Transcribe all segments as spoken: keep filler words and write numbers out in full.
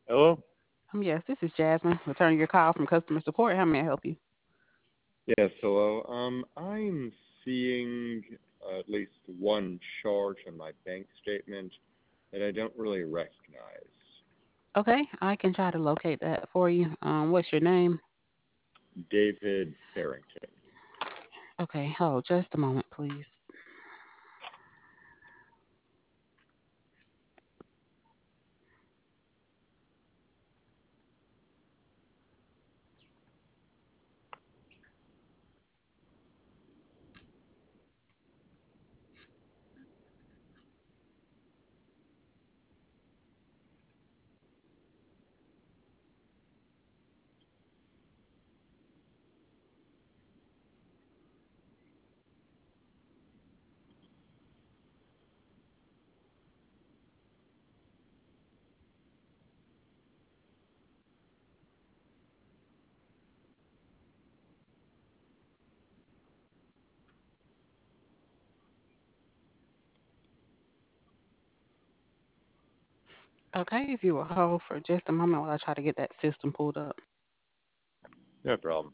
Hello? Um, yes, this is Jasmine, returning your call from customer support. How may I help you? Yes, hello. Um, I'm seeing uh, at least one charge on my bank statement that I don't really recognize. Okay, I can try to locate that for you. Um, what's your name? David Farrington. Okay, hold just a moment, please. Okay, if you will hold for just a moment while I try to get that system pulled up. No problem.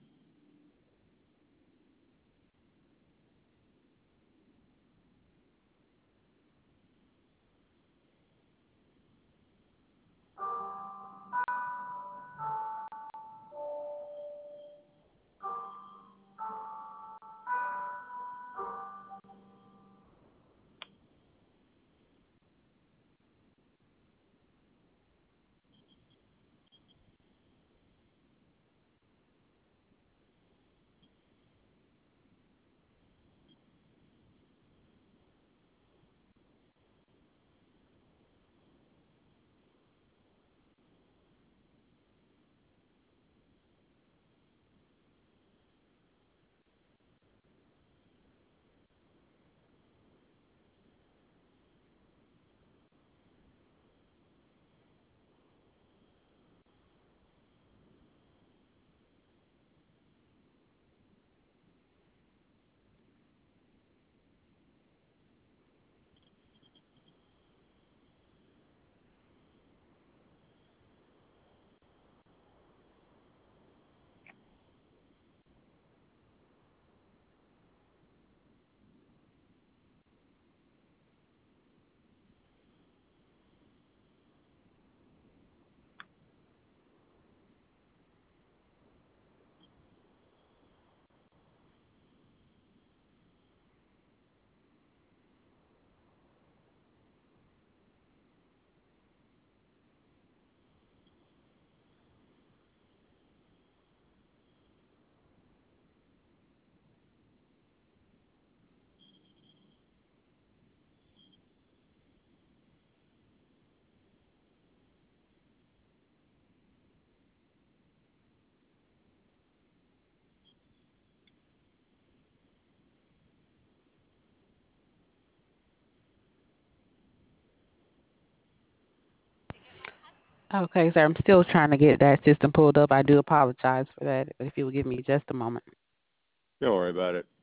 Okay, sir, I'm still trying to get that system pulled up. I do apologize for that, but if you will give me just a moment. Don't worry about it.